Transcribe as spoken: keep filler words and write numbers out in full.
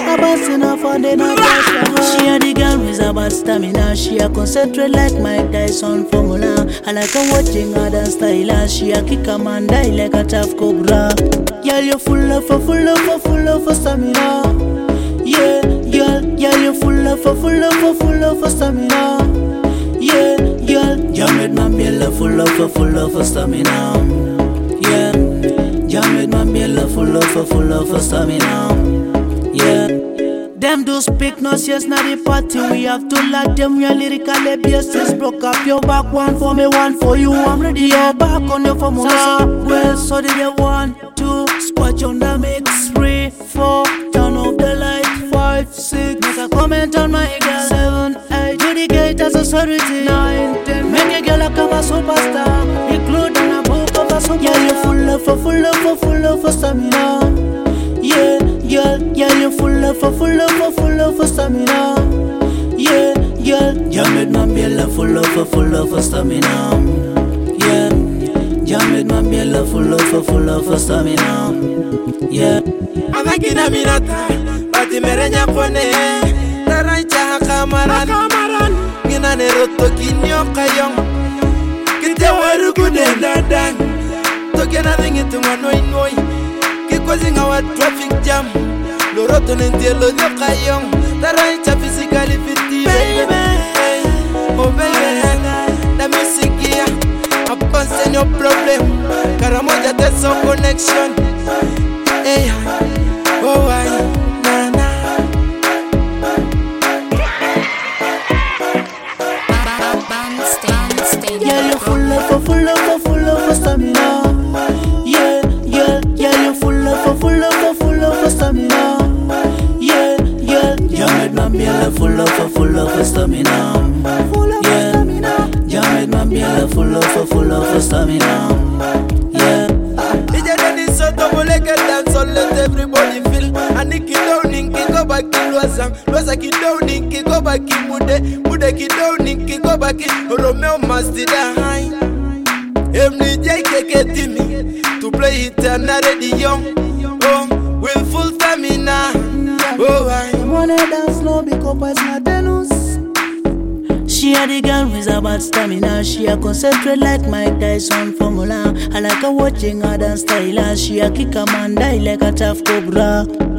A boss enough for the not just for her. She a the girl with a bad stamina. She a concentrate like Mike Tyson formula. I like her watching her dance style. She a kick a man die like a tough cobra. Girl, you full of her, full of her, full of her stamina. Yeah, girl, girl, you full of her, full of her, full of her stamina. Yeah, girl, you made my belly full of her, full of her stamina. Yeah, you made my belly full of her, full of her stamina. Yeah. Them do speak no yes na the party. We have to like them your lyrical basis. Broke up your back, one for me, one for you. I'm ready, your back on your phone. Well, so did you want to spot on the mix? Three, four, turn off the light. Five, six, make a comment on my girl. Seven, eight, to the gate as a authority. Nine, ten, make a girl like a superstar. Including a book of a superstar. Yeah, you full of, full of, full of stamina. Yeah, girl, girl, you full of, full of, full of stamina. Yeah, girl, you made my belly full of, full of stamina. Yeah, you made my belly full of, full of stamina. Yeah. Avaki na minata, bati merenya pone. Tarancha hakamaran, ngina neroto kinyo kayong. Kite waru kudendadang, toke na ringitu manoi noi. Causing our traffic jam. Loroto nentielo dio kayong. Tarancha physically fit, baby. Oh baby, the music here. Abandon your problem. Karamoja there's some connection. Hey, oh I, na na. Yeah, you full of, full of, full of stamina. Yeah, yeah, yeah, you full of, full of, full of stamina. Yeah, yeah, you made my belly full of, full of stamina. Yeah, you made my belly full of, full of stamina. Yeah. Ija deni soto muleke dance, so let everybody feel. Aniki down, ninki go back in Lwasa. Lwasa ki down, ninki go back in Mude. Mude ki down, ninki go back in Romeo Masti da high. Emni J K K Timmy to play it and ready young. Oh, with full stamina. Oh, I wanna dance slow because it's not tenus. She a the girl with a bad stamina. She a concentrate like Mike Tyson formula. I like her watching her dance style. She a kick a man die like a tough cobra.